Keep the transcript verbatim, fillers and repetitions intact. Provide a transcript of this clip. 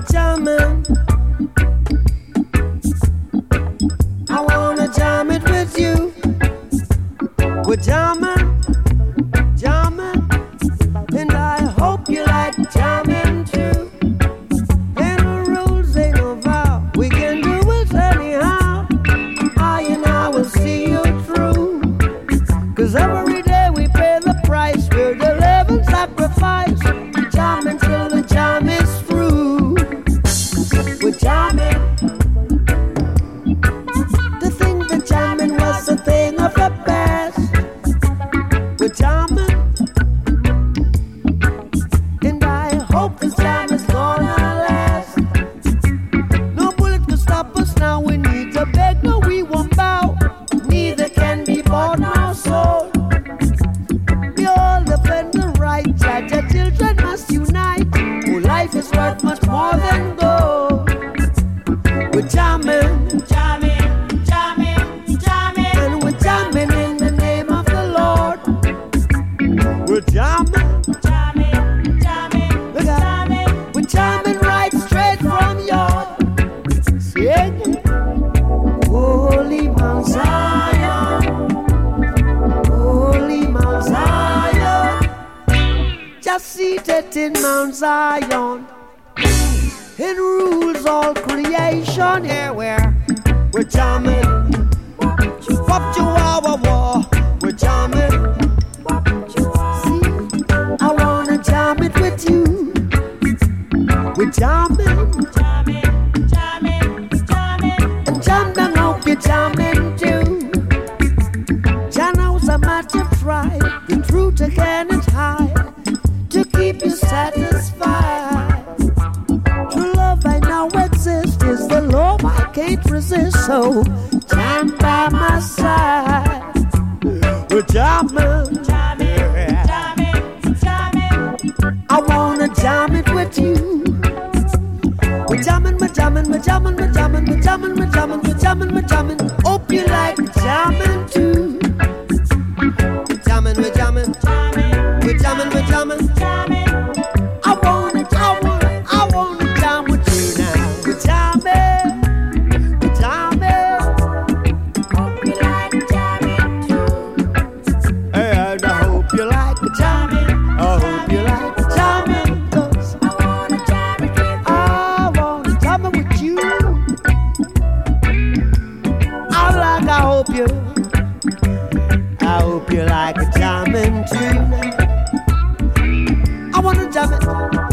jamming. I wanna jam it with you. We're jamming, jamming, and I hope you like jamming too. Ain't no rules, ain't no vow. We can do it anyhow. I and I will see you through. Cause every day we pay the price. We're the living sacrifice. Jamming till the jam is through. We're jamming. To think that jamming was a thing of the past. We're jamming. And I hope this jam is gonna last. No bullet can stop us now. We need to beg, no we won't bow. Neither can be bought nor sold. We all defend the right. Judge our children must unite. Oh, life is worth much more than gold. We're jamming, jamming, jamming, jamming, and we're jamming in the name of the Lord. We're jamming, jamming, jamming, we're jamming, we're jamming right straight from your sing. Holy Mount Zion, Holy Mount Zion, just seated in Mount Zion. It rules all creation. Here we're we're jamming. Wop chihuahua war. We're jamming. See, I wanna jam it with you. We're jamming, jamming, jamming, jamming, and jam down, hope you're jamming too. Jano's a matter of pride. The truth I cannot hide to keep you satisfied. True love I know exists is the love I can't resist. So stand by my side. We're jamming, jamming, jamming, jamming. I wanna jam it with you. We're jamming, we're jamming, we're jamming, we're jamming, we're jamming, we're jamming, we're jamming, we're jamming. Hope you like jamming too. We're jamming, we're jamming, we're jamming, we're jamming. I wanna, I wanna, I wanna jam with you now. We're jamming, we're jamming. Hope you like jamming too. And I hope you like jamming. I hope you like jamming. 'Cause I wanna jam it with you. I wanna jam it with you. I like, I hope you, I hope you like jamming too. I wanna jam it.